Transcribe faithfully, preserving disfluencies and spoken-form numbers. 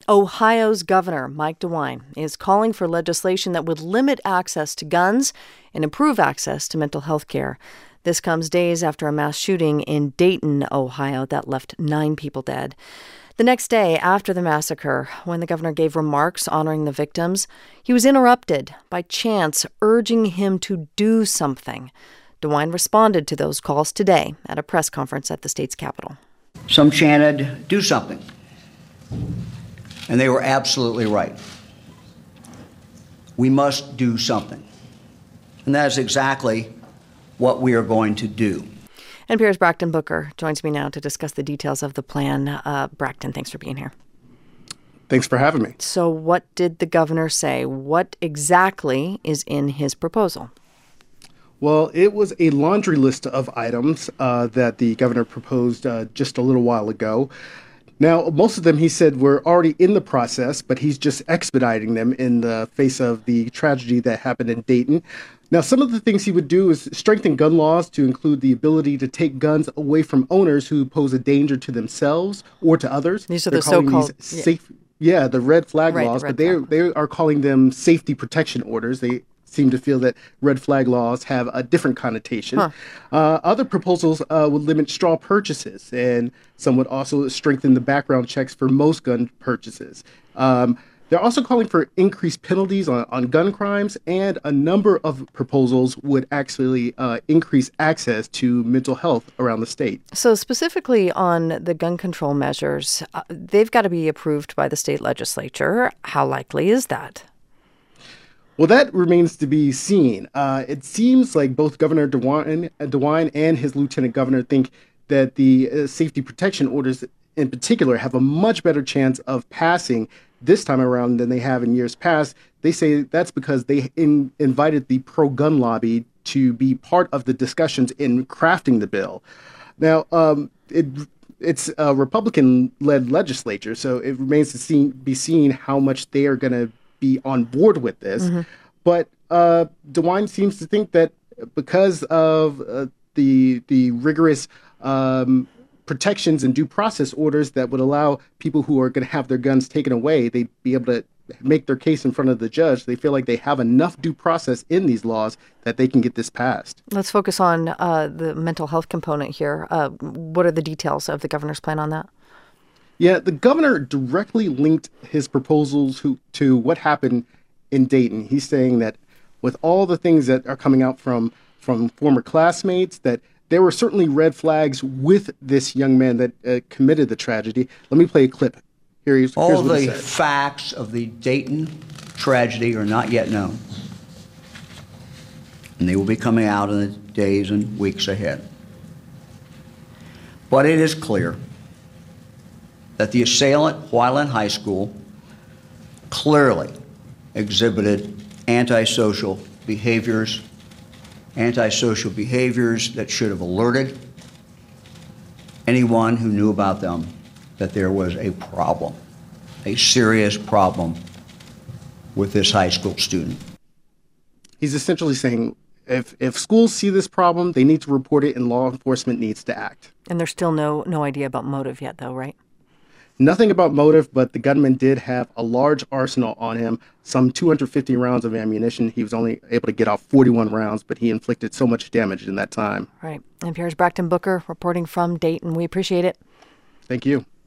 Ohio's governor, Mike DeWine, is calling for legislation that would limit access to guns and improve access to mental health care. This comes days after a mass shooting in Dayton, Ohio, that left nine people dead. The next day after the massacre, when the governor gave remarks honoring the victims, he was interrupted by chants urging him to do something. DeWine responded to those calls today at a press conference at the state's capital. Some chanted, "Do something." And they were absolutely right. We must do something. And that is exactly what we are going to do. N P R's Braxton Booker joins me now to discuss the details of the plan. Uh, Braxton, thanks for being here. Thanks for having me. So what did the governor say? What exactly is in his proposal? Well, it was a laundry list of items uh, that the governor proposed uh, just a little while ago. Now, most of them, he said, were already in the process, but he's just expediting them in the face of the tragedy that happened in Dayton. Now, some of the things he would do is strengthen gun laws to include the ability to take guns away from owners who pose a danger to themselves or to others. These are They're the so-called... Safe, yeah. yeah, the red flag right, laws, the red but they flag. they are calling them safety protection orders. They seem to feel that red flag laws have a different connotation. Huh. Uh, other proposals uh, would limit straw purchases, and some would also strengthen the background checks for most gun purchases. Um, they're also calling for increased penalties on, on gun crimes, and a number of proposals would actually uh, increase access to mental health around the state. So specifically on the gun control measures, uh, they've got to be approved by the state legislature. How likely is that? Well, that remains to be seen. Uh, it seems like both Governor DeWine, DeWine and his lieutenant governor think that the uh, safety protection orders in particular have a much better chance of passing this time around than they have in years past. They say that's because they in, invited the pro-gun lobby to be part of the discussions in crafting the bill. Now, um, it, it's a Republican-led legislature, so it remains to see, be seen how much they are going to be on board with this. Mm-hmm. But uh, DeWine seems to think that because of uh, the the rigorous um, protections and due process orders that would allow people who are going to have their guns taken away, they'd be able to make their case in front of the judge. They feel like they have enough due process in these laws that they can get this passed. Let's focus on uh, the mental health component here. Uh, what are the details of the governor's plan on that? Yeah, the governor directly linked his proposals to, to what happened in Dayton. He's saying that with all the things that are coming out from, from former classmates, that there were certainly red flags with this young man that uh, committed the tragedy. Let me play a clip. Here he's, all here's what the he said. Facts of the Dayton tragedy are not yet known, and they will be coming out in the days and weeks ahead. But it is clear that the assailant, while in high school, clearly exhibited antisocial behaviors, antisocial behaviors that should have alerted anyone who knew about them that there was a problem, a serious problem with this high school student. He's essentially saying if if schools see this problem, they need to report it and law enforcement needs to act. And there's still no no idea about motive yet, though, right? Nothing about motive, but the gunman did have a large arsenal on him, some two hundred fifty rounds of ammunition. He was only able to get off forty-one rounds, but he inflicted so much damage in that time. Right. N P R's Braxton Booker reporting from Dayton. We appreciate it. Thank you.